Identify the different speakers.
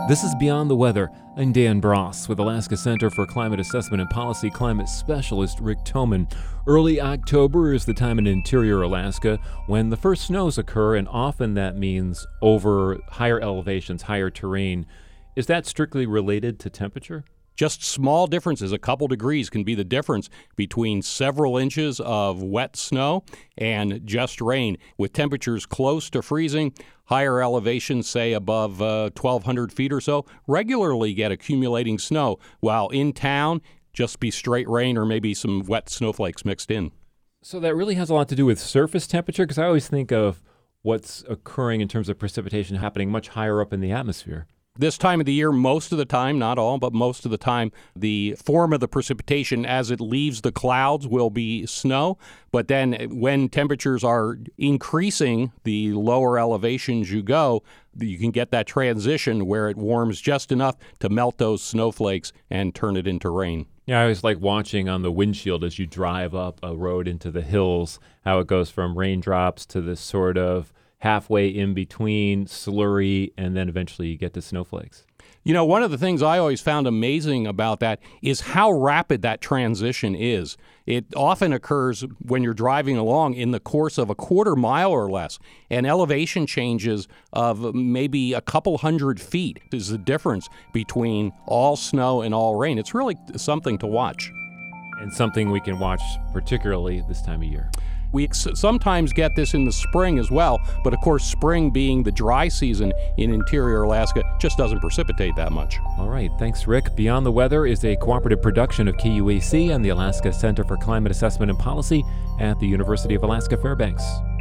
Speaker 1: This is Beyond the Weather. I'm Dan Bross with Alaska Center for Climate Assessment and Policy climate specialist Rick Thoman. Early October is the time in interior Alaska when the first snows occur, and often that means over higher elevations, higher terrain. Is that strictly related to temperature?
Speaker 2: Just small differences, a couple degrees, can be the difference between several inches of wet snow and just rain. With temperatures close to freezing, higher elevations, say above 1,200 feet or so, regularly get accumulating snow, while in town, just be straight rain or maybe some wet snowflakes mixed in.
Speaker 1: So that really has a lot to do with surface temperature, because I always think of what's occurring in terms of precipitation happening much higher up in the atmosphere.
Speaker 2: This time of the year, most of the time, not all, but most of the time, the form of the precipitation as it leaves the clouds will be snow. But then when temperatures are increasing, the lower elevations you go, you can get that transition where it warms just enough to melt those snowflakes and turn it into rain.
Speaker 1: Yeah, I always like watching on the windshield as you drive up a road into the hills, how it goes from raindrops to this sort of halfway in between slurry, and then eventually you get to snowflakes.
Speaker 2: You know, one of the things I always found amazing about that is how rapid that transition is. It often occurs when you're driving along in the course of a quarter mile or less, and elevation changes of maybe a couple hundred feet is the difference between all snow and all rain. It's really something to watch.
Speaker 1: And something we can watch particularly this time of year.
Speaker 2: We sometimes get this in the spring as well, but of course spring being the dry season in interior Alaska just doesn't precipitate that much.
Speaker 1: All right, thanks Rick. Beyond the Weather is a cooperative production of KUAC and the Alaska Center for Climate Assessment and Policy at the University of Alaska Fairbanks.